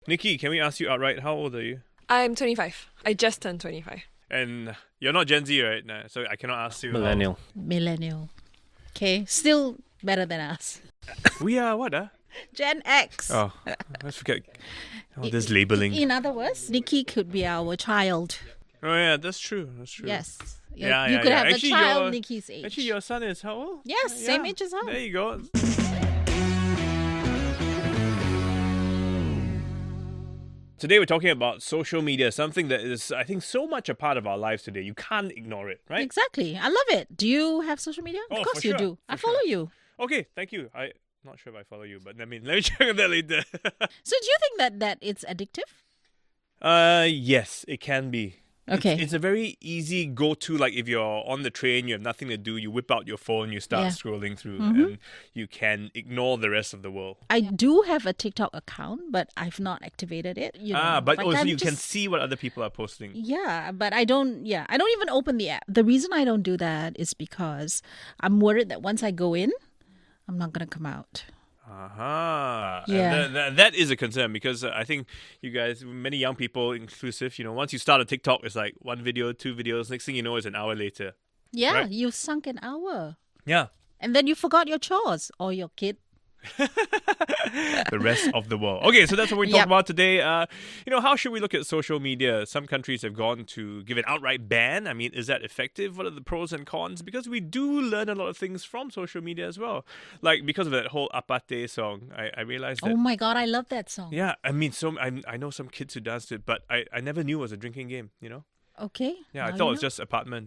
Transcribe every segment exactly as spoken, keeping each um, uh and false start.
Nikki, can we ask you outright, how old are you? I'm twenty-five. I just turned twenty-five. And you're not Gen Z, right? Nah, so I cannot ask you. Millennial. Millennial. Okay, still better than us. How... We are what, ah? Gen X. Oh, let's forget all this labeling. In other words, Nikki could be our child. Oh yeah, that's true. That's true. Yes. You- Yeah, you yeah, could yeah. have Actually, a child your- Nikki's age. Actually, your son is how old? Yes, same age as her. There you go. Today we're talking about social media, something that is, I think, so much a part of our lives today. You can't ignore it, right? Exactly. I love it. Do you have social media? Oh, of course for you sure, do. I for follow sure. you. Okay, thank you. I'm not sure if I follow you, but I mean, let me check on that later. So do you think that, that it's addictive? uh, yes, it can be. Okay. It's, it's a very easy go-to, like if you're on the train, you have nothing to do, you whip out your phone, you start Yeah. scrolling through, Mhm. and you can ignore the rest of the world. I do have a TikTok account, but I've not activated it. You know, ah, but like also I'm you can just- see what other people are posting. Yeah, but I don't, yeah, I don't even open the app. The reason I don't do that is because I'm worried that once I go in, I'm not going to come out. Aha. And Yeah. that, that, that is a concern because uh, I think you guys, many young people inclusive, you know, once you start a TikTok, it's like one video, two videos. Next thing you know, it's an hour later. Yeah, Right. you've sunk an hour. Yeah. And then you forgot your chores or your kid. The rest of the world. Okay, so that's what we talk Yep. about today. Uh, you know, how should we look at social media? Some countries have gone to give an outright ban. I mean, is that effective? What are the pros and cons? Because we do learn a lot of things from social media as well. Like because of that whole Apate song, I, I realized that. Oh my God, I love that song. Yeah, I mean, so I, I know some kids who danced it, but I, I never knew it was a drinking game, you know? Okay. Yeah, I now thought you it was know. just apartment.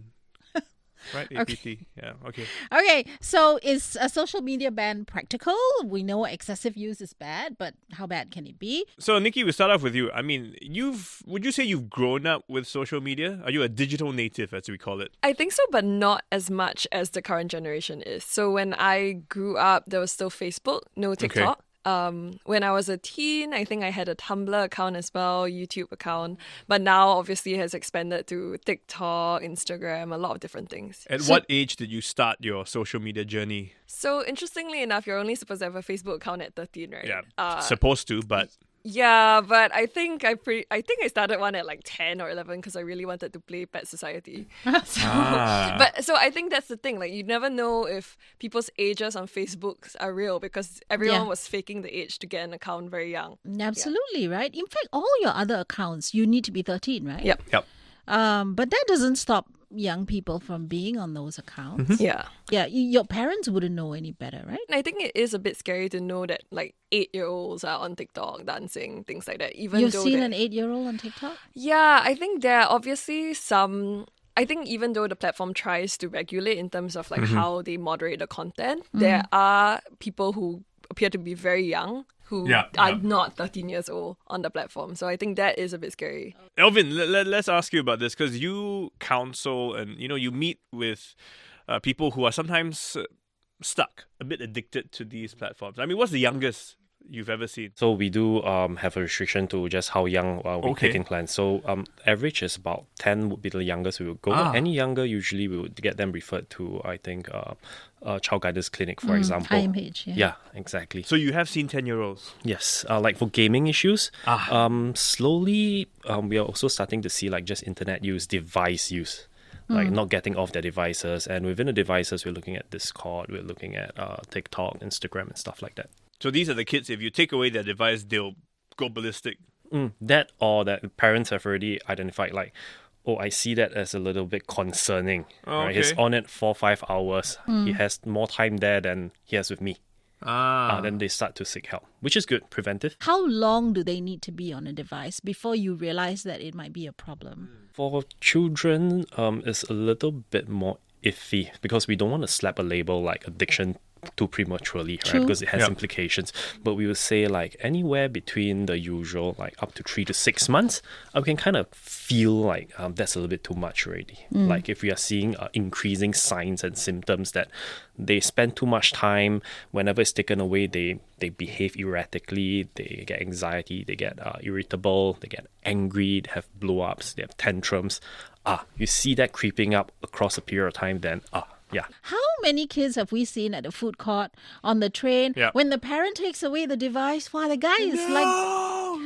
Right? A P T. Yeah, okay. Okay, so is a social media ban practical? We know excessive use is bad, but how bad can it be? So, Nikki, we'll start off with you. I mean, you've, would you say you've grown up with social media? Are you a digital native, as we call it? I think so, but not as much as the current generation is. So when I grew up, there was still Facebook, no TikTok. Um, when I was a teen, I think I had a Tumblr account as well, YouTube account. But now, obviously, it has expanded to TikTok, Instagram, a lot of different things. At So- what age did you start your social media journey? So interestingly enough, you're only supposed to have a Facebook account at thirteen, right? Yeah, Uh, supposed to, but yeah, but I think I pre- I think I started one at like ten or eleven because I really wanted to play Pet Society. So, Ah. but so I think that's the thing. Like you never know if people's ages on Facebook are real because everyone Yeah. was faking the age to get an account very young. Absolutely, right? In fact, all your other accounts, you need to be thirteen, right? Yep. Yep. Um, but that doesn't stop young people from being on those accounts. Yeah. Yeah, y- your parents wouldn't know any better, right? And I think it is a bit scary to know that like eight year olds are on TikTok dancing, things like that. Even You've though seen they're- an eight-year-old on TikTok? Yeah, I think there are obviously some. I think even though the platform tries to regulate in terms of like how they moderate the content, there are people who appear to be very young who Yeah, are yeah. not thirteen years old on the platform. So I think that is a bit scary. Elvin, let, let, let's ask you about this because you counsel and, you know, you meet with uh, people who are sometimes uh, stuck, a bit addicted to these platforms. I mean, what's the youngest you've ever seen? So we do um, have a restriction to just how young uh, we Okay. take in plans. So um, average is about ten would be the youngest we would go. Ah. Any younger, usually we would get them referred to, I think, uh, uh, Child Guidance Clinic, for Mm, example. I M H, yeah. Yeah, exactly. So you have seen ten-year-olds. Yes, uh, like for gaming issues, Ah. um, slowly um, we are also starting to see like just internet use, device use, like not getting off their devices. And within the devices, we're looking at Discord, we're looking at uh, TikTok, Instagram, and stuff like that. So these are the kids, if you take away their device, they'll go ballistic. Mm, that or that parents have already identified like, oh, I see that as a little bit concerning. Oh, right? He's okay. on it four five hours. He has more time there than he has with me. Ah. Uh, then they start to seek help, which is good, preventive. How long do they need to be on a device before you realize that it might be a problem? For children, um, it's a little bit more iffy because we don't want to slap a label like addiction too prematurely, right? True. Because it has Yeah. implications. But we would say like anywhere between the usual, like up to three to six months, uh, we can kind of feel like um, that's a little bit too much already. Like if we are seeing uh, increasing signs and symptoms that they spend too much time, whenever it's taken away, they, they behave erratically, they get anxiety, they get uh, irritable, they get angry, they have blow-ups, they have tantrums. Ah, you see that creeping up across a period of time, then ah, yeah. How many kids have we seen at the food court, on the train, Yeah. when the parent takes away the device while the guy is like,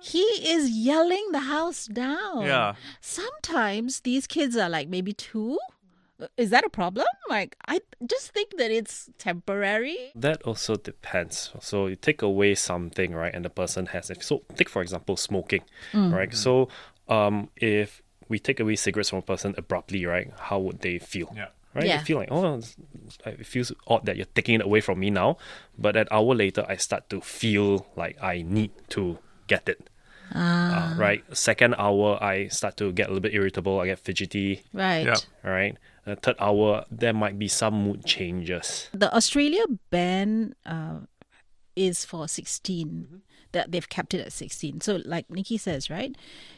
he is yelling the house down. Yeah. Sometimes these kids are like maybe two. Is that a problem? Like, I just think that it's temporary. That also depends. So you take away something, right, and the person has it. So take, for example, smoking, Mm. right? So um, if we take away cigarettes from a person abruptly, right, how would they feel? Yeah. Right? Yeah. They feel like, oh, it's- it feels odd that you're taking it away from me now. But an hour later, I start to feel like I need to get it. Ah, Uh, right? Second hour, I start to get a little bit irritable. I get fidgety. right. Yeah. All right. Uh, third hour, there might be some mood changes. The Australia ban uh, is for sixteen. Mm-hmm. That they've kept it at sixteen. So, like Nikki says, right,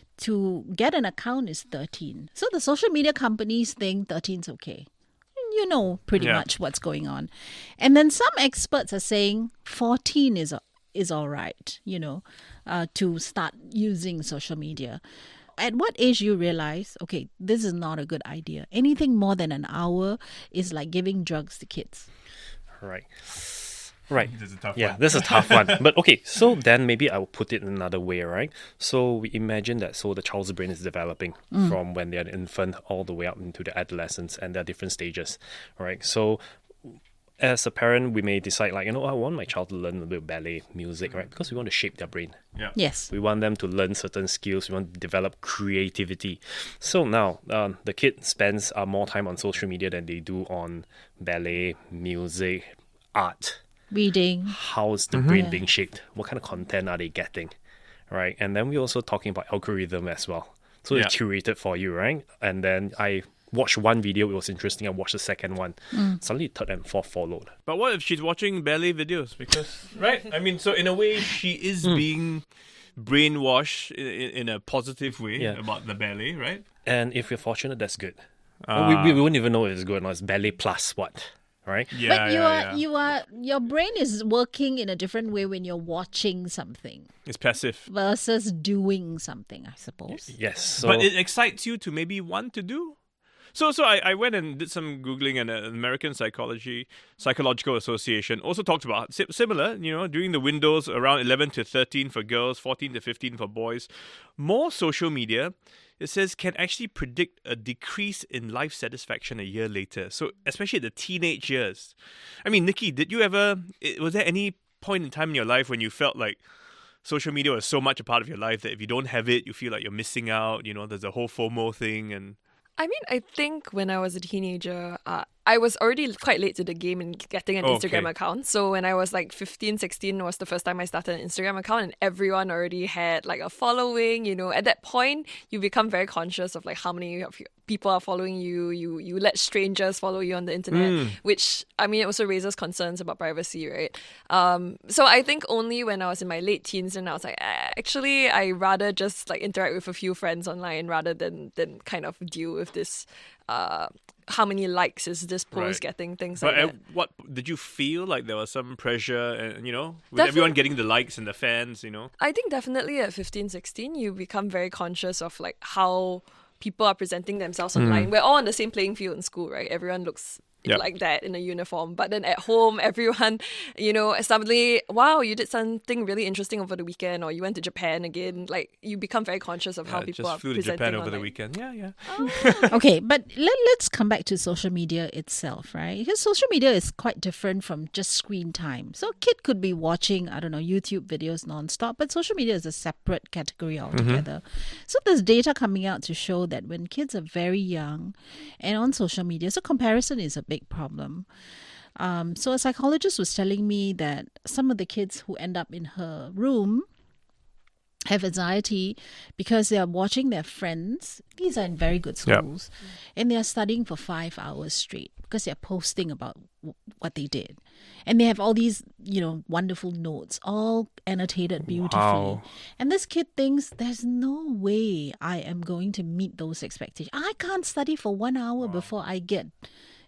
to get an account is thirteen. So the social media companies think thirteen's okay. You know pretty Yeah. much what's going on, and then some experts are saying fourteen is is all right. You know, uh, to start using social media. At what age you realize, okay, this is not a good idea. Anything more than an hour is like giving drugs to kids. Right. Right. This is a tough Yeah, one. this is a tough one. But okay, so then maybe I will put it in another way, right? So we imagine that so the child's brain is developing from when they're an infant all the way up into the adolescence, and there are different stages, right? So as a parent, we may decide like, you know, I want my child to learn a bit of ballet music, right? Because we want to shape their brain. Yeah. Yes. We want them to learn certain skills. We want to develop creativity. So now, um, the kid spends uh, more time on social media than they do on ballet, music, art. Reading. How's the brain being shaped? What kind of content are they getting? Right? And then we're also talking about algorithm as well. So Yeah. it's curated for you, right? And then I watched one video, it was interesting. I watched the second one. Suddenly third and fourth followed. But what if she's watching ballet videos? Because right, I mean, so in a way, she is being brainwashed in, in, in a positive way Yeah. about the ballet, right? And if you're fortunate, that's good. Ah. we, we, we wouldn't even know if it's good or not. It's ballet plus what? Right? Yeah, but you yeah, are yeah. you are your brain is working in a different way when you're watching something It's passive. versus doing something, I suppose. Yes. So, But it excites you to maybe want to do. So, so I, I went and did some googling, and an American Psychology Psychological Association also talked about si- similar. You know, during the windows around eleven to thirteen for girls, fourteen to fifteen for boys, more social media. It says can actually predict a decrease in life satisfaction a year later. So, especially the teenage years. I mean, Nikki, did you ever? i- Was there any point in time in your life when you felt like social media was so much a part of your life that if you don't have it, you feel like you're missing out? You know, there's a whole FOMO thing, and I mean, I think when I was a teenager, uh, I was already quite late to the game in getting an Okay. Instagram account. So when I was like fifteen, sixteen was the first time I started an Instagram account, and everyone already had like a following. You know, at that point, you become very conscious of like how many of you- people are following you. You you let strangers follow you on the internet, which I mean, it also raises concerns about privacy, right? Um, so I think only when I was in my late teens, and I was like, eh, actually, I rather just like interact with a few friends online rather than than kind of deal with this. Uh, how many likes is this post Right. getting, things but like at that. what did you feel like there was some pressure, and you know, with Definitely. everyone getting the likes and the fans, you know? I think definitely at fifteen, sixteen, you become very conscious of like how people are presenting themselves online. We're all on the same playing field in school, right? Everyone looks Yep. like that in a uniform. But then at home, everyone, you know, suddenly, wow, you did something really interesting over the weekend, or you went to Japan again. Like, you become very conscious of how Yeah, people just are flew to presenting Japan over the online. weekend. Yeah, yeah. Okay, but let, let's come back to social media itself, right? Because social media is quite different from just screen time. So a kid could be watching, I don't know, YouTube videos nonstop, but social media is a separate category altogether. So there's data coming out to show that when kids are very young and on social media, so comparison is a big problem. Um, so a psychologist was telling me that some of the kids who end up in her room have anxiety because they are watching their friends. These are in very good Yep. schools, and they are studying for five hours straight because they're posting about w- what they did, and they have all these, you know, wonderful notes, all annotated beautifully. Wow. And this kid thinks there's no way I am going to meet those expectations. I can't study for one hour before I get,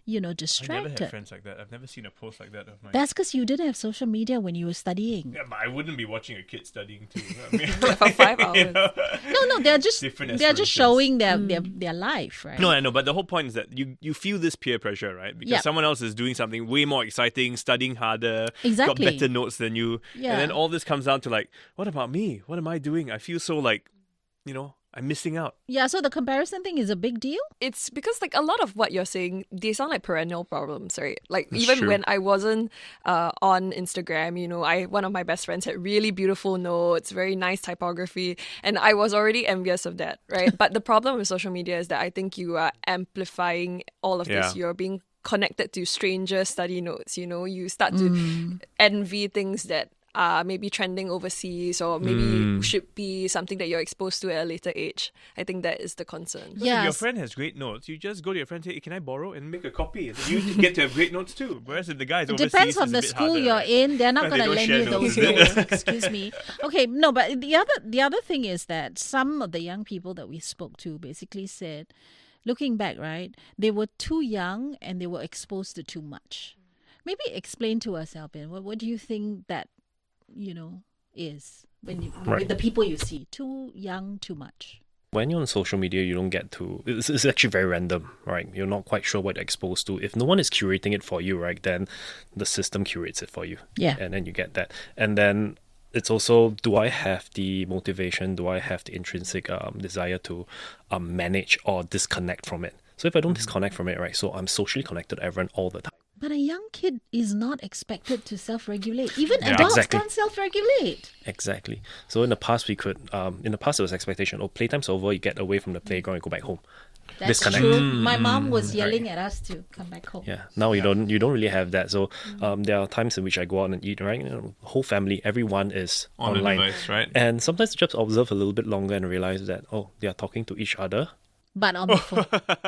you know, I never distracted. had friends like that. I've never seen a post like that of mine. That's because you didn't have social media when you were studying. Yeah, but I wouldn't be watching a kid studying too. I mean, For five hours. you know? No, no, they're just Different they're just aspirations. showing their, their their life, right? No, I know, but the whole point is that you, you feel this peer pressure, right? Because Yep. someone else is doing something way more exciting, studying harder, Exactly. got better notes than you. Yeah. And then all this comes down to like, what about me? What am I doing? I feel so like, you know, I'm missing out. Yeah, so the comparison thing is a big deal. It's because like a lot of what you're saying, they sound like perennial problems, right? Like That's even true. when I wasn't uh, on Instagram, you know, I one of my best friends had really beautiful notes, very nice typography, and I was already envious of that, right? But the problem with social media is that I think you are amplifying all of Yeah. this. You're being connected to stranger study notes, you know, you start to envy things that are maybe trending overseas or maybe Mm. should be something that you're exposed to at a later age. I think that is the concern. Because if your Yes. friend has great notes, you just go to your friend and say, hey, can I borrow? And make a copy. And then you get to have great notes too. Whereas if the guy's It overseas, depends on it's a the bit school harder, you're right? in. They're not They going to don't lend share you notes, those is it? notes. Excuse me. Okay, no, but the other the other thing is that some of the young people that we spoke to basically said, looking back, right, they were too young and they were exposed to too much. Maybe explain to us, Albin, what what do you think that, you know, is when you Right. with the people you see, too young, too much. When you're on social media, you don't get to. It's, it's actually very random, right? You're not quite sure what you're exposed to. If no one is curating it for you, right, then the system curates it for you. Yeah. And then you get that. And then it's also, do I have the motivation? Do I have the intrinsic um, desire to um, manage or disconnect from it? So if I don't disconnect from it, right, so I'm socially connected to everyone all the time. But a young kid is not expected to self-regulate. Even Yeah, adults exactly. can't self-regulate. Exactly. So in the past, we could, um, in the past, there was expectation, oh, playtime's over, you get away from the playground and go back home. That's Disconnect. true. Mm, My mom was right. yelling at us to come back home. Yeah. Now you don't you don't really have that. So um, there are times in which I go out and eat, right? You know, whole family, everyone is On the online. device, right? And sometimes you just observe a little bit longer and realize that, oh, they are talking to each other. But on the phone.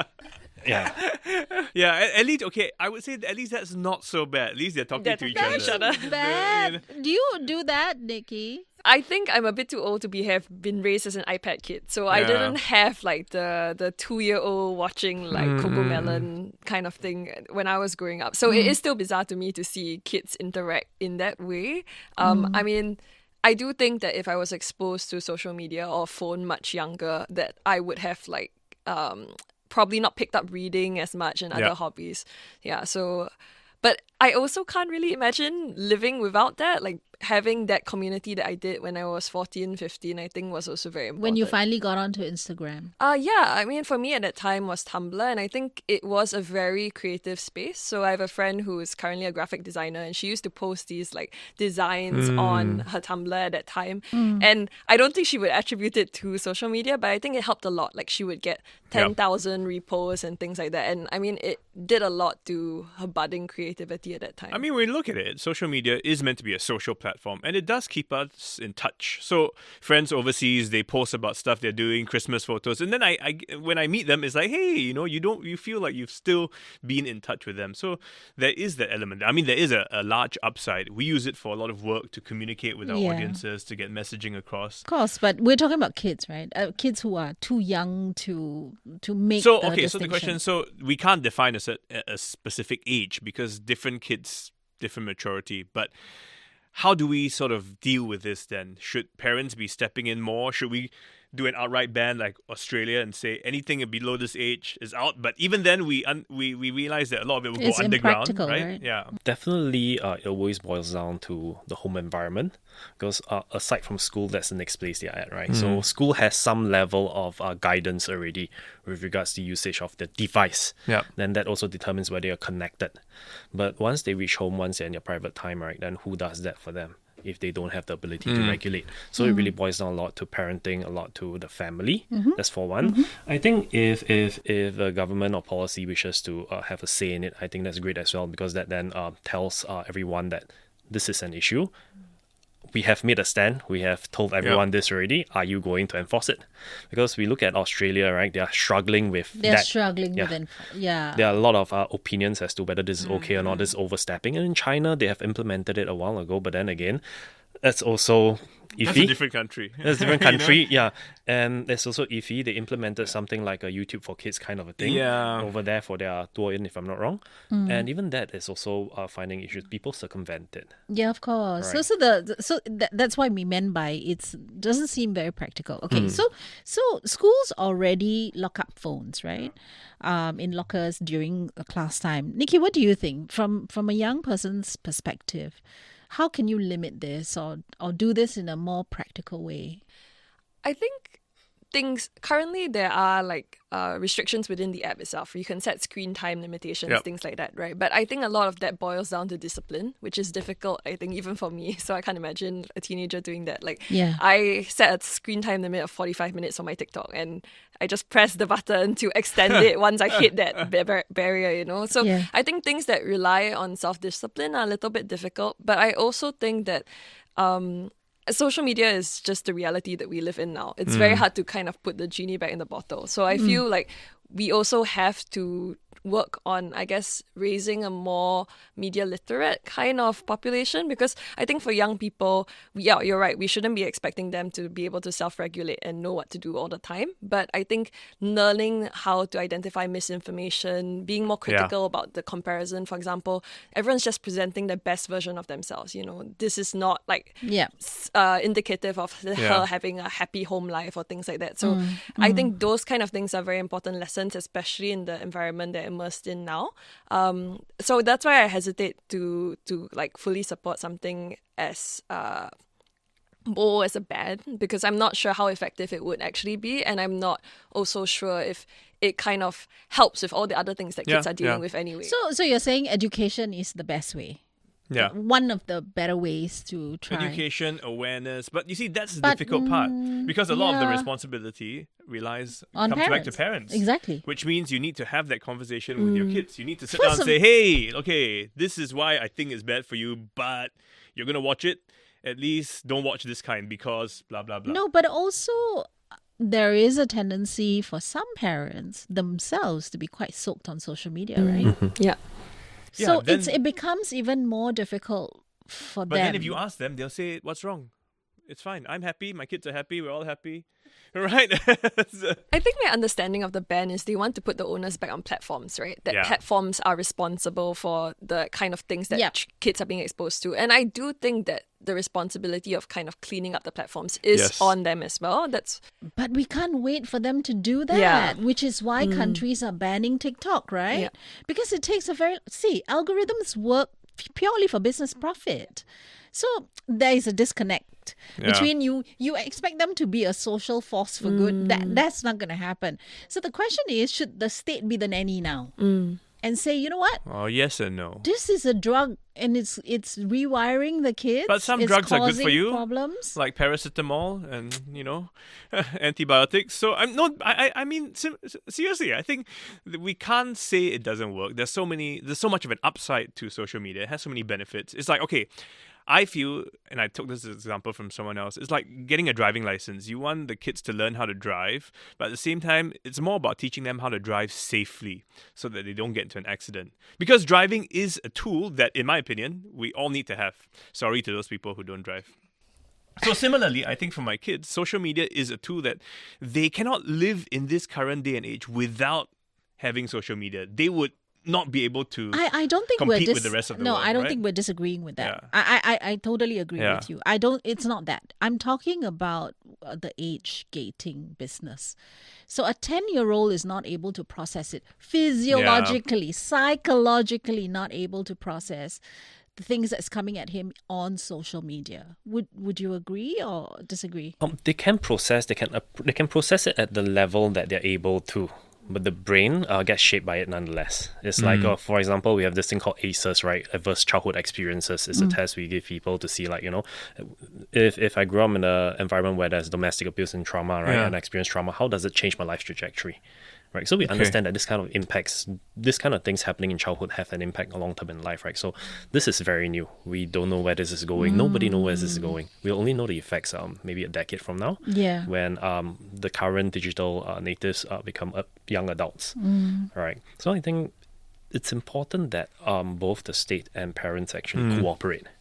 Yeah. Yeah, at, at least, okay, I would say that at least that's not so bad. At least they're talking They're to each talking other. to each other. Bad. Do you do that, Nikki? I think I'm a bit too old to be have been raised as an iPad kid, so I Yeah. didn't have like the the two year old watching like Mm-hmm. Coco Melon kind of thing when I was growing up. So it is still bizarre to me to see kids interact in that way. Um, I mean, I do think that if I was exposed to social media or phone much younger, that I would have like um, probably not picked up reading as much and other Yeah. hobbies. Yeah, so. But I also can't really imagine living without that. Like having that community that I did when I was fourteen, fifteen, I think was also very important. When you finally got onto Instagram. Uh, yeah, I mean, for me at that time was Tumblr, and I think it was a very creative space. So I have a friend who is currently a graphic designer, and she used to post these like designs on her Tumblr at that time. And I don't think she would attribute it to social media, but I think it helped a lot. Like she would get ten thousand reposts and things like that. And I mean, it did a lot to her budding creativity at that time. I mean, when you look at it, social media is meant to be a social platform, and it does keep us in touch. So friends overseas, they post about stuff they're doing, Christmas photos, and then I, I when I meet them, it's like, hey, you know, you don't, you feel like you've still been in touch with them. So there is that element. I mean, there is a, a large upside. We use it for a lot of work to communicate with our Yeah. audiences, to get messaging across. Of course, but we're talking about kids, right? Uh, kids who are too young to to make So the okay, so the question, distinction. so we can't define a, set, a specific age because different kids, different maturity. But how do we sort of deal with this then? Should parents be stepping in more? Should we do an outright ban like Australia and say anything below this age is out? But even then, we un- we we realize that a lot of it will It's go underground, impractical, right? right? Yeah. Definitely, uh, it always boils down to the home environment because uh, aside from school, that's the next place they're at, right? So school has some level of uh, guidance already with regards to usage of the device. Yeah. Then that also determines whether you're connected. But once they reach home, once they're in their private time, right, then who does that for them if they don't have the ability to regulate? So it really boils down a lot to parenting, a lot to the family. That's for one. I think if if if the government or policy wishes to uh, have a say in it, I think that's great as well because that then uh, tells uh, everyone that this is an issue. We have made a stand. We have told everyone this already. Are you going to enforce it? Because we look at Australia, right? They are struggling with They're that. struggling yeah. with inf- yeah. There are a lot of uh, opinions as to whether this is okay or not, this is overstepping. And in China, they have implemented it a while ago. But then again, that's also iffy. That's a different country. That's a different You know? country, yeah. And there's also iffy. They implemented something like a YouTube for Kids kind of a thing Yeah. over there for their tour in, if I'm not wrong. And even that is also uh, finding issues. People circumvent it. Yeah, of course. So, Right. so the the- so that, that's why we meant by it's doesn't seem very practical. Okay, Hmm. so so schools already lock up phones, right? Um, in lockers during a class time. Nikki, what do you think from from a young person's perspective? How can you limit this or or do this in a more practical way? I think things currently there are like uh, restrictions within the app itself. You can set screen time limitations, Yep. things like that, right? But I think a lot of that boils down to discipline, which is difficult, I think, even for me. So I can't imagine a teenager doing that. Like, Yeah. I set a screen time limit of forty-five minutes on my TikTok, and I just press the button to extend it once I hit that bar- barrier, you know? So Yeah. I think things that rely on self-discipline are a little bit difficult. But I also think that um, social media is just the reality that we live in now. It's very hard to kind of put the genie back in the bottle. So I feel like we also have to work on, I guess, raising a more media literate kind of population, because I think for young people, yeah, you're right, we shouldn't be expecting them to be able to self-regulate and know what to do all the time. But I think learning how to identify misinformation, being more critical about the comparison, for example, everyone's just presenting the best version of themselves, you know, this is not like Yeah. s- uh, indicative of the- Yeah. her having a happy home life or things like that. So I think those kind of things are very important lessons, especially in the environment they're immersed in now. Um, so that's why I hesitate to to like fully support something as uh, bold as a ban, because I'm not sure how effective it would actually be, and I'm not also sure if it kind of helps with all the other things that kids Yeah, are dealing yeah. with anyway. So so you're saying education is the best way. Yeah. One of the better ways to try. Education, awareness. But you see, that's the But, difficult part. mm, Because a lot of the yeah. responsibility relies On comes back to parents. parents. Exactly. Which means you need to have that conversation with your kids. You need to sit First down and of- say, hey, okay, this is why I think it's bad for you, but you're going to watch it. At least don't watch this kind because blah, blah, blah. No, but also uh, there is a tendency for some parents themselves to be quite soaked on social media, right? yeah. Yeah, So then- it's it becomes even more difficult for But them. then if you ask them, they'll say, what's wrong? It's fine. I'm happy. My kids are happy. We're all happy. Right? So- I think my understanding of the ban is they want to put the onus back on platforms, right? That Yeah. platforms are responsible for the kind of things that Yep. ch- kids are being exposed to. And I do think that the responsibility of kind of cleaning up the platforms is Yes. on them as well. That's But we can't wait for them to do that, Yeah. which is why countries are banning TikTok, right? Yeah. Because it takes a very see, algorithms work f- purely for business profit. So there is a disconnect Yeah. between you you expect them to be a social force for good. That that's not going to happen. So the question is, should the state be the nanny now? And say, you know what? oh, yes and no. This is a drug and it's it's rewiring the kids. But some it's drugs are good for causing you. Problems. Like paracetamol and, you know, antibiotics. So I'm not, I, I I mean, sim- seriously, I think that we can't say it doesn't work. There's so many, there's so much of an upside to social media. It has so many benefits. It's like, okay, I feel, and I took this example from someone else, it's like getting a driving license. You want the kids to learn how to drive, but at the same time, it's more about teaching them how to drive safely so that they don't get into an accident. Because driving is a tool that, in my opinion, we all need to have. Sorry to those people who don't drive. So similarly, I think for my kids, social media is a tool that they cannot live in this current day and age without having social media. They would not be able to I, I don't think we're compete dis- with the rest of the no, world. I don't right? think we're disagreeing with that. Yeah. I, I I totally agree Yeah. with you. I don't. It's not that. I'm talking about uh, the age gating business. So a ten-year-old is not able to process it physiologically, psychologically, not able to process the things that's coming at him on social media. Would Would you agree or disagree? Um, they can process. They can ap- they can process it at the level that they're able to, but the brain uh, gets shaped by it nonetheless. It's like, uh, for example, we have this thing called A C Es, right? Adverse Childhood Experiences. It's a test we give people to see, like, you know, if if I grew up in an environment where there's domestic abuse and trauma, right, Yeah. and I experience trauma, how does it change my life trajectory? Right, so we understand that this kind of impacts, this kind of things happening in childhood have an impact long term in life, right? So this is very new. We don't know where this is going. Nobody knows where this is going. We'll only know the effects um maybe a decade from now. Yeah. When um the current digital uh, natives uh, become uh, young adults, right? So I think it's important that um both the state and parents actually cooperate.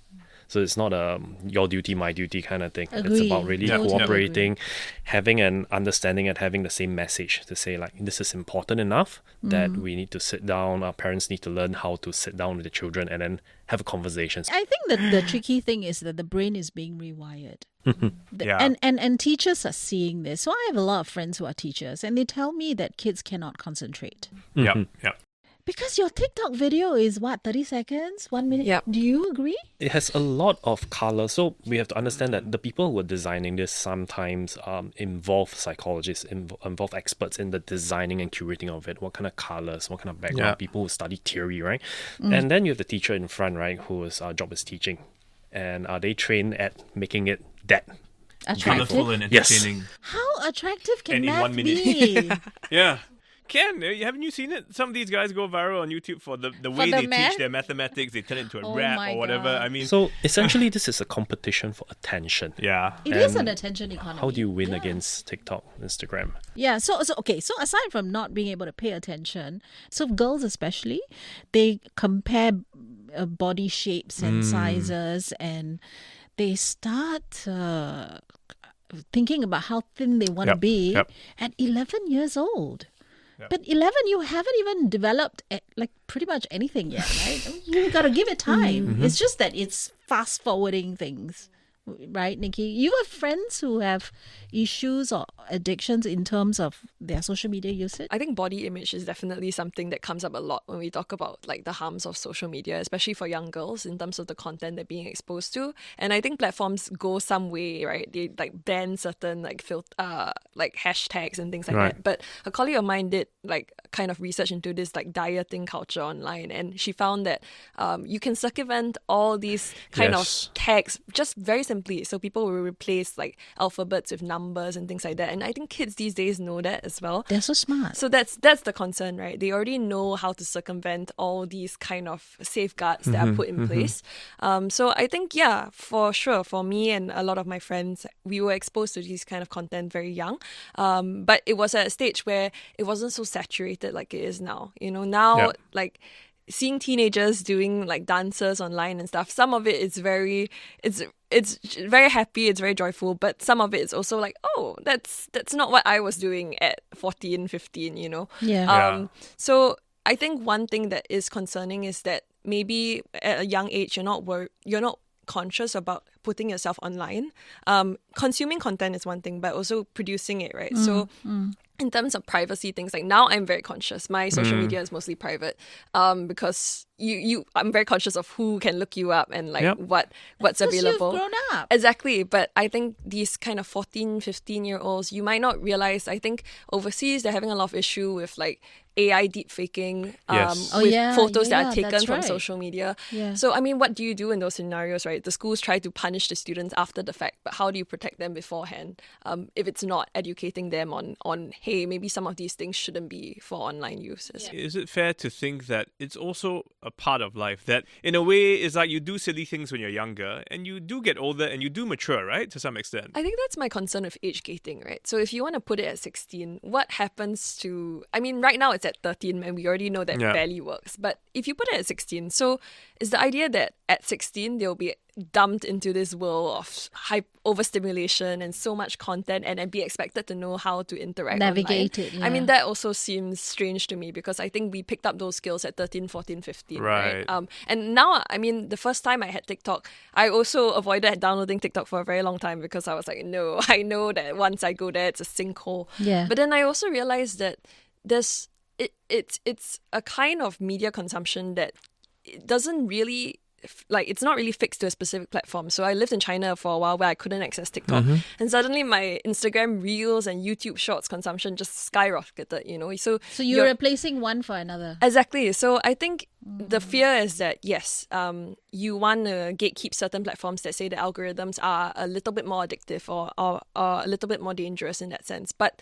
So it's not a your duty, my duty kind of thing. Agree. It's about really Yeah. cooperating, having an understanding and having the same message to say like, this is important enough that we need to sit down, our parents need to learn how to sit down with the children and then have a conversation. I think that the tricky thing is that the brain is being rewired. The- Yeah. And, and and teachers are seeing this. So I have a lot of friends who are teachers and they tell me that kids cannot concentrate. Yeah, yeah. Because your TikTok video is what, thirty seconds? One minute? Yep. Do you agree? It has a lot of color, so we have to understand that the people who are designing this sometimes um, involve psychologists, inv- involve experts in the designing and curating of it. What kind of colors, what kind of background, Yeah. people who study theory, right? And then you have the teacher in front, right, whose uh, job is teaching. And are they trained at making it that? Attractive. Colorful and Yes. entertaining. How attractive can And in math one minute. be? Yeah. Ken, uh, haven't you seen it? Some of these guys go viral on YouTube for the, the way the they math? teach their mathematics. They turn it into a Oh rap my or whatever. God. I mean, So essentially, this is a competition for attention. yeah. It is And an attention economy. How do you win Yeah. against TikTok, Instagram? Yeah, so so okay, so aside from not being able to pay attention, so girls especially, they compare uh, body shapes and sizes, and they start uh, thinking about how thin they want to Yep, be yep. at eleven years old. Yep. But eleven, you haven't even developed eh, like pretty much anything yet, right? I mean, you got to give it time. It's just that it's fast forwarding things. Right, Nikki? You have friends who have issues or addictions in terms of their social media usage? I think body image is definitely something that comes up a lot when we talk about like the harms of social media, especially for young girls in terms of the content they're being exposed to. And I think platforms go some way, right? They like ban certain like fil- uh like hashtags and things like Right. that. But a colleague of mine did like kind of research into this like dieting culture online, and she found that um you can circumvent all these kind Yes. of tags just very simply. So people will replace like alphabets with numbers and things like that. And I think kids these days know that as well. They're so smart. So that's that's the concern, right? They already know how to circumvent all these kind of safeguards that are put in place. Um, so I think, yeah, for sure, for me and a lot of my friends, we were exposed to this kind of content very young. Um, but it was at a stage where it wasn't so saturated like it is now. You know, now Yeah. like seeing teenagers doing like dances online and stuff, some of it is very it's it's very happy, it's very joyful, but some of it is also like, oh, that's that's not what I was doing at fourteen, fifteen, you know. Yeah. Yeah. Um so I think one thing that is concerning is that maybe at a young age you're not wor- you're not conscious about putting yourself online. Um consuming content is one thing, but also producing it, right? So in terms of privacy things, like now I'm very conscious. My social media is mostly private, um, because you, you I'm very conscious of who can look you up and like Yep. what what's Because available. You've grown up. Exactly. But I think these kind of fourteen, fifteen year olds, you might not realize, I think overseas they're having a lot of issue with like A I deep faking, um, Yes. Oh, with yeah, photos that yeah, are taken that's from right. social media. Yeah. So, I mean, what do you do in those scenarios, right? The schools try to punish the students after the fact, but how do you protect them beforehand um, if it's not educating them on, on, hey, maybe some of these things shouldn't be for online use? as- Is it fair to think that it's also a part of life that, in a way, is like you do silly things when you're younger and you do get older and you do mature, right? To some extent. I think that's my concern with age gating, right? So if you want to put it at sixteen, what happens to... I mean, right now it's at thirteen and we already know that Yeah. barely works. But if you put it at sixteen, so is the idea that at sixteen they'll be dumped into this world of high overstimulation and so much content and then be expected to know how to interact Navigate online? it, I mean, yeah. that also seems strange to me because I think we picked up those skills at thirteen, fourteen, fifteen, right? Right. Um, and now, I mean, the first time I had TikTok, I also avoided downloading TikTok for a very long time because I was like, no, I know that once I go there, it's a sinkhole. Yeah. But then I also realized that there's it, it's it's a kind of media consumption that it doesn't really like it's not really fixed to a specific platform. So I lived in China for a while where I couldn't access TikTok, and suddenly my Instagram Reels and YouTube Shorts consumption just skyrocketed. You know, so So you're you're- replacing one for another. Exactly. So I think the fear is that, yes, um, you want to gatekeep certain platforms that say the algorithms are a little bit more addictive or, or, or a little bit more dangerous in that sense. But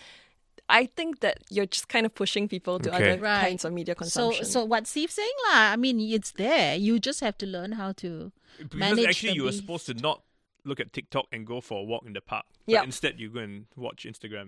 I think that you're just kind of pushing people to Okay. other Right. kinds of media So, consumption. so what Steve's saying, lah. I mean, it's there. You just have to learn how to Because manage actually the you were beast. supposed to not look at TikTok and go for a walk in the park. Yep. But instead, you go and watch Instagram.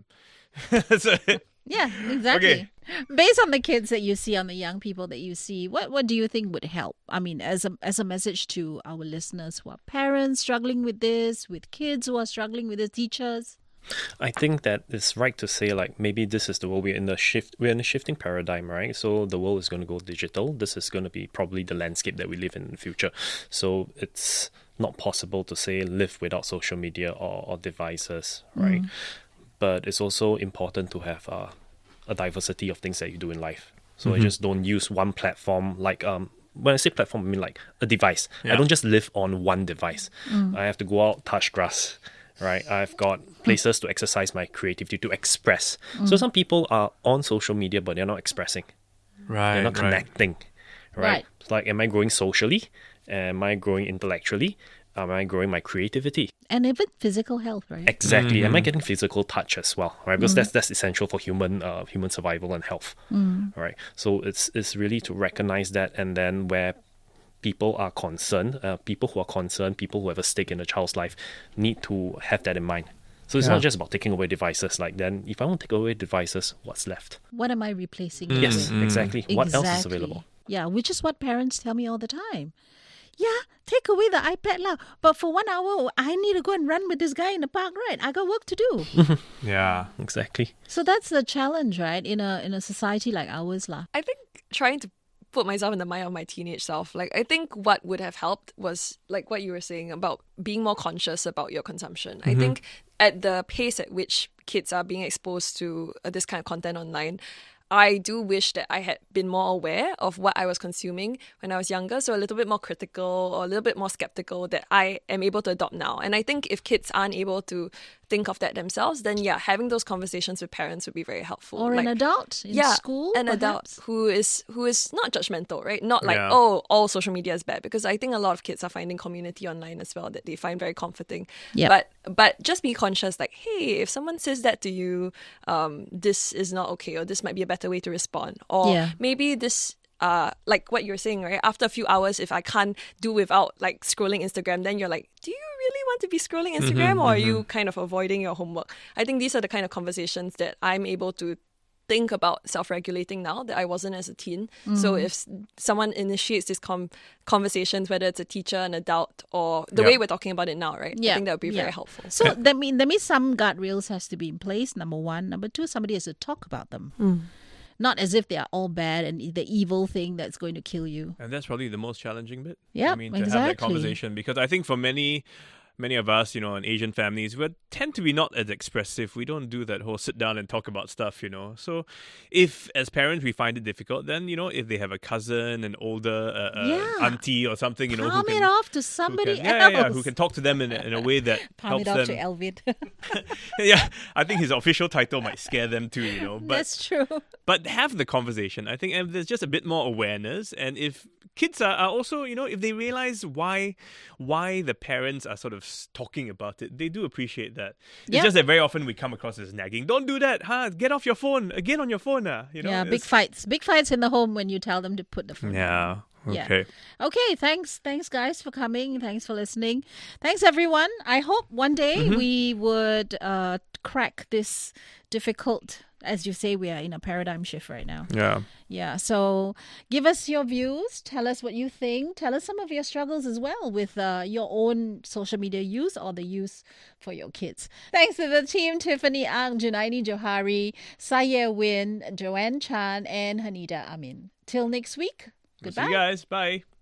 so, Yeah, exactly. Okay. Based on the kids that you see, on the young people that you see, what what do you think would help? I mean, as a as a message to our listeners who are parents struggling with this, with kids who are struggling with the teachers. I think that it's right to say like maybe this is the world we're in the shift we're in a shifting paradigm, right? So the world is going to go digital. This is going to be probably the landscape that we live in in the future. So it's not possible to say live without social media or, or devices, right? Mm. But it's also important to have uh, a diversity of things that you do in life. So mm-hmm. I just don't use one platform like um when I say platform, I mean like a device. Yeah. I don't just live on one device. Mm. I have to go out, touch grass. Right, I've got places to exercise my creativity, to express. Mm. So some people are on social media, but they're not expressing. Right, they're not right. connecting. Right. Right. It's like, am I growing socially? Am I growing intellectually? Am I growing my creativity? And even physical health, right? Exactly. Mm-hmm. Am I getting physical touch as well? Right, because mm. that's that's essential for human uh, human survival and health. Mm. Right. So it's it's really to recognize that, and then where people are concerned, uh, people who are concerned, people who have a stake in a child's life need to have that in mind. So it's Yeah. not just about taking away devices. Like then, if I want to take away devices, what's left? What am I replacing Mm. it Yes, with? exactly. What else is Exactly. available? Yeah, which is what parents tell me all the time. Yeah, take away the iPad lah. But for one hour, I need to go and run with this guy in the park, right? I got work to do. Yeah. Exactly. So that's the challenge, right? In a in a society like ours lah. I think trying to put myself in the mind of my teenage self, like I think what would have helped was like what you were saying about being more conscious about your consumption. I think at the pace at which kids are being exposed to uh, this kind of content online, I do wish that I had been more aware of what I was consuming when I was younger, so a little bit more critical or a little bit more skeptical that I am able to adopt now. And I think if kids aren't able to think of that themselves, then yeah, having those conversations with parents would be very helpful. Or like, an adult in yeah, school, an perhaps? adult who is who is not judgmental, right? Not like, Yeah. oh, all social media is bad, because I think a lot of kids are finding community online as well that they find very comforting. Yep. But but just be conscious, like, hey, if someone says that to you, um, this is not okay, or this might be a better way to respond, or Yeah. maybe this. Uh, like what you're saying, right? After a few hours, if I can't do without like scrolling Instagram, then you're like, do you really want to be scrolling Instagram, or are you kind of avoiding your homework? I think these are the kind of conversations that I'm able to think about self-regulating now that I wasn't as a teen. So if s- someone initiates these com- conversations, whether it's a teacher, an adult, or the Yeah. way we're talking about it now, right? I Yeah, think that would be yeah. very helpful. So that mean that means some guardrails has to be in place. Number one, number two, somebody has to talk about them. Not as if they are all bad and the evil thing that's going to kill you. And that's probably the most challenging bit. Yep, I mean, to have that exactly. conversation. Because I think for many, many of us, you know, in Asian families, we tend to be not as expressive. We don't do that whole sit down and talk about stuff, you know. So if, as parents, we find it difficult, then, you know, if they have a cousin, an older uh, uh, Yeah. auntie or something, you know, who Palm can... it off to who somebody can, else. yeah, yeah, yeah, who can talk to them in, a- in a way that Palm helps it off them. to Elvin. Yeah, I think his official title might scare them too, you know. But That's true. but have the conversation. I think if there's just a bit more awareness, and if kids are, are also, you know, if they realize why why the parents are sort of s- talking about it, they do appreciate that. It's Yeah. just that very often we come across as nagging. Don't do that, huh? Get off your phone. Again on your phone, uh, you know. yeah, big it's- fights. Big fights in the home when you tell them to put the phone down. Yeah. Yeah. Okay. Okay, thanks. Thanks, guys, for coming. Thanks for listening. Thanks, everyone. I hope one day we would uh, crack this difficult, as you say, we are in a paradigm shift right now. Yeah. Yeah, so give us your views. Tell us what you think. Tell us some of your struggles as well with uh, your own social media use or the use for your kids. Thanks to the team, Tiffany Ang, Junaidi Johari, Saye Win, Joanne Chan, and Hanida Amin. Till next week, We'll goodbye. see you guys. Bye.